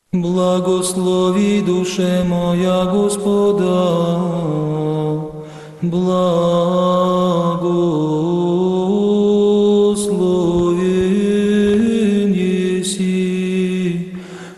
Благослови душе моя Господа, благословен еси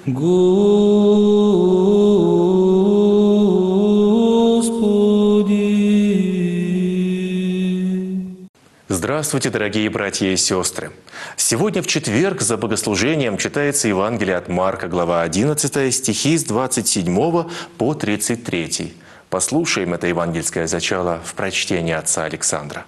Господи. Здравствуйте, дорогие братья и сестры! Сегодня в четверг за богослужением читается Евангелие от Марка, глава 11, стихи с 27 по 33. Послушаем это евангельское зачало в прочтении отца Александра.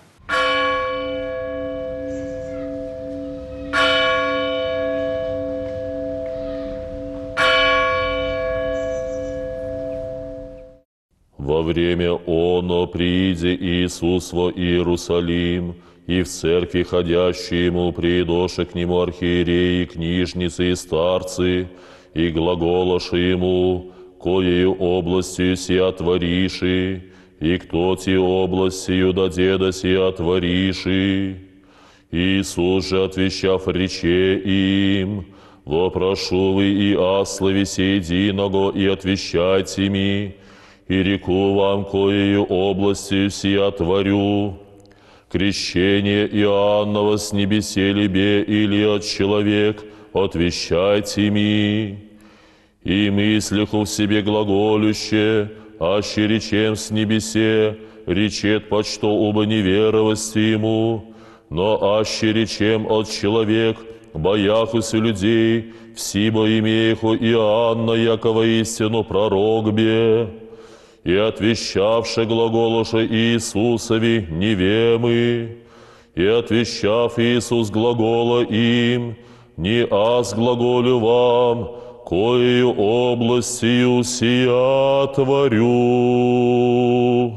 Во время оно прииде Иисус во Иерусалим, и в церкви ходящие ему придоши к нему архиереи, книжницы и старцы, и глаголоши ему, коею областью сия твориши, и кто ти областью до деда сия твориши. Иисус же, отвечав, рече им: «Вопрошу вы и ословисе единого, и отвечайте ми, и реку вам, коею областью сия творю. Крещение Иоаннова с небесе либе или от человек, отвещайте ми. И мыслиху в себе глаголюще, аще речем с небесе, речет почто оба неверовости ему, но аще речем от человек, бояхуся людей, всибо имееху Иоанна, якова истину пророк бе. И отвещавши глаголоша Иисусови невемы, и отвещав Иисус глагола им: «Не аз глаголю вам, коею областью сия творю».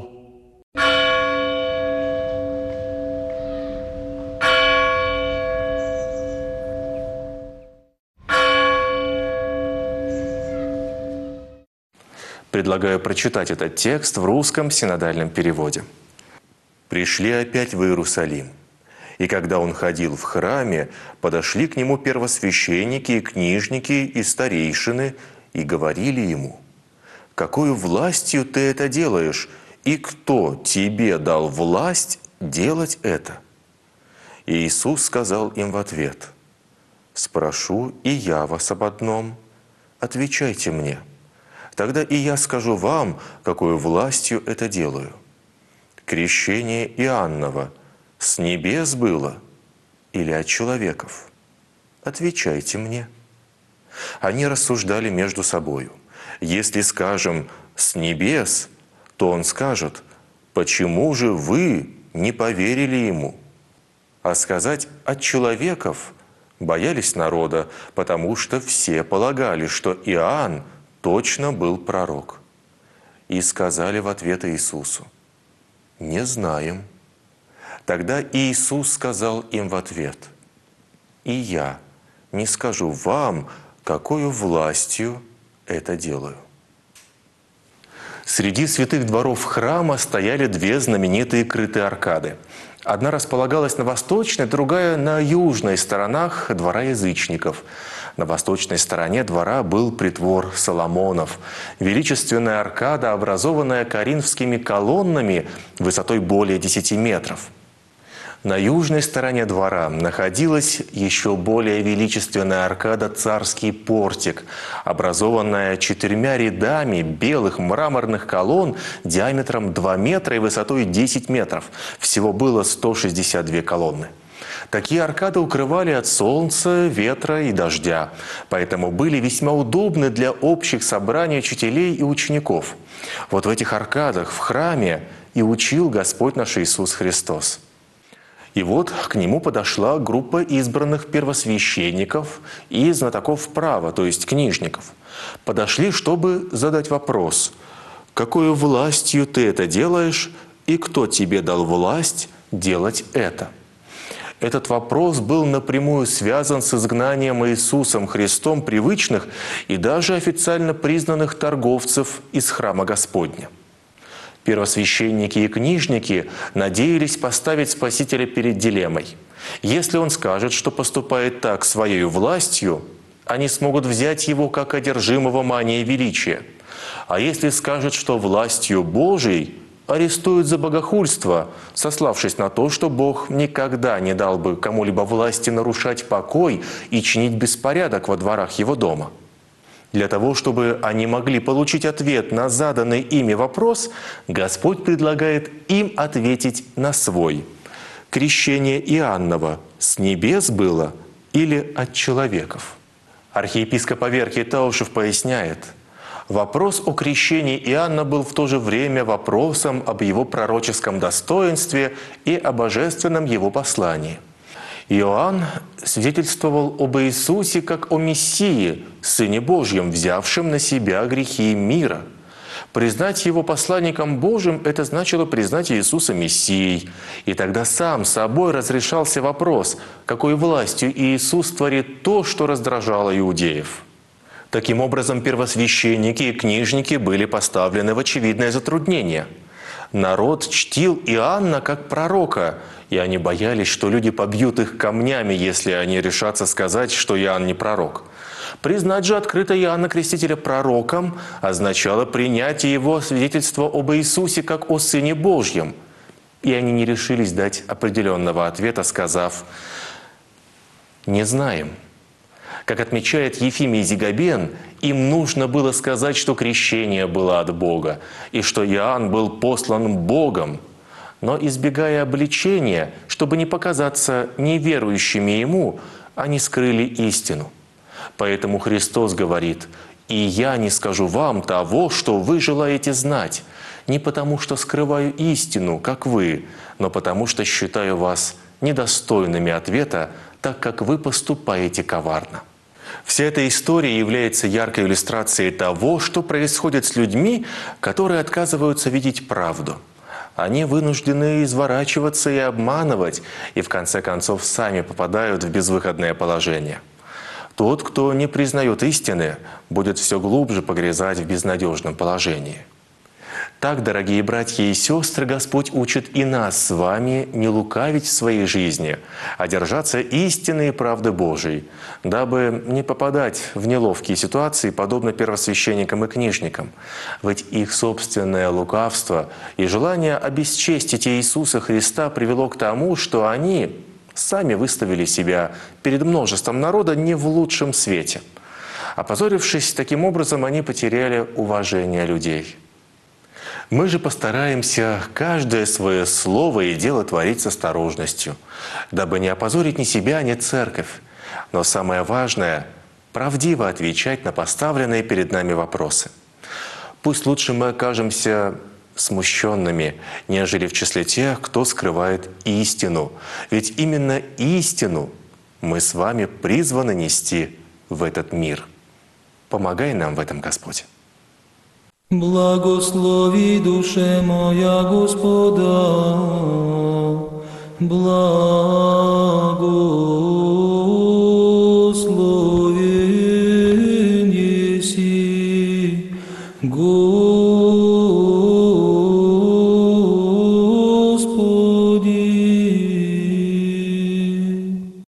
Предлагаю прочитать этот текст в русском синодальном переводе. «Пришли опять в Иерусалим, и когда он ходил в храме, подошли к нему первосвященники и книжники и старейшины и говорили ему: „Какою властью ты это делаешь, и кто тебе дал власть делать это?“ И Иисус сказал им в ответ: „Спрошу и я вас об одном, отвечайте мне. Тогда и я скажу вам, какой властью это делаю. Крещение Иоаннова с небес было или от человеков? Отвечайте мне». Они рассуждали между собою: «Если скажем «с небес», то он скажет: „Почему же вы не поверили ему?“ А сказать «от человеков» боялись народа, потому что все полагали, что Иоанн точно был пророк. И сказали в ответ Иисусу: „Не знаем“. Тогда Иисус сказал им в ответ: „И я не скажу вам, какою властью это делаю“». Среди святых дворов храма стояли две знаменитые крытые аркады. Одна располагалась на восточной, другая на южной сторонах двора язычников. На восточной стороне двора был притвор Соломонов, величественная аркада, образованная коринфскими колоннами высотой более 10 метров. На южной стороне двора находилась еще более величественная аркада «Царский портик», образованная 4 рядами белых мраморных колонн диаметром 2 метра и высотой 10 метров. Всего было 162 колонны. Такие аркады укрывали от солнца, ветра и дождя, поэтому были весьма удобны для общих собраний учителей и учеников. Вот в этих аркадах в храме и учил Господь наш Иисус Христос. И вот к нему подошла группа избранных первосвященников и знатоков права, то есть книжников. Подошли, чтобы задать вопрос: «Какою властью ты это делаешь, и кто тебе дал власть делать это?». Этот вопрос был напрямую связан с изгнанием Иисусом Христом привычных и даже официально признанных торговцев из храма Господня. Первосвященники и книжники надеялись поставить Спасителя перед дилеммой. Если он скажет, что поступает так своей властью, они смогут взять его как одержимого манией величия. А если скажут, что властью Божией, арестуют за богохульство, сославшись на то, что Бог никогда не дал бы кому-либо власти нарушать покой и чинить беспорядок во дворах его дома. Для того, чтобы они могли получить ответ на заданный ими вопрос, Господь предлагает им ответить на свой. Крещение Иоанново с небес было или от человеков? Архиепископ Аверкий Таушев поясняет, вопрос о крещении Иоанна был в то же время вопросом об его пророческом достоинстве и о божественном его послании. Иоанн свидетельствовал об Иисусе как о Мессии, Сыне Божьем, взявшем на себя грехи мира. Признать его посланником Божьим – это значило признать Иисуса Мессией. И тогда сам собой разрешался вопрос, какой властью Иисус творит то, что раздражало иудеев. Таким образом, первосвященники и книжники были поставлены в очевидное затруднение. Народ чтил Иоанна как пророка, и они боялись, что люди побьют их камнями, если они решатся сказать, что Иоанн не пророк. Признать же открыто Иоанна Крестителя пророком означало принятие его свидетельства об Иисусе как о Сыне Божьем. И они не решились дать определенного ответа, сказав «не знаем». Как отмечает Ефимий Зигабен, им нужно было сказать, что крещение было от Бога и что Иоанн был послан Богом. Но, избегая обличения, чтобы не показаться неверующими ему, они скрыли истину. Поэтому Христос говорит: «И я не скажу вам того, что вы желаете знать, не потому что скрываю истину, как вы, но потому что считаю вас недостойными ответа, так как вы поступаете коварно». Вся эта история является яркой иллюстрацией того, что происходит с людьми, которые отказываются видеть правду. Они вынуждены изворачиваться и обманывать, и в конце концов сами попадают в безвыходное положение. Тот, кто не признает истины, будет все глубже погрязать в безнадежном положении. Так, дорогие братья и сестры, Господь учит и нас с вами не лукавить в своей жизни, а держаться истины и правды Божией, дабы не попадать в неловкие ситуации, подобно первосвященникам и книжникам. Ведь их собственное лукавство и желание обесчестить Иисуса Христа привело к тому, что они сами выставили себя перед множеством народа не в лучшем свете. Опозорившись таким образом, они потеряли уважение людей. Мы же постараемся каждое свое слово и дело творить с осторожностью, дабы не опозорить ни себя, ни церковь. Но самое важное – правдиво отвечать на поставленные перед нами вопросы. Пусть лучше мы окажемся смущенными, нежели в числе тех, кто скрывает истину. Ведь именно истину мы с вами призваны нести в этот мир. Помогай нам в этом, Господь. Благослови душе моя Господа, благо.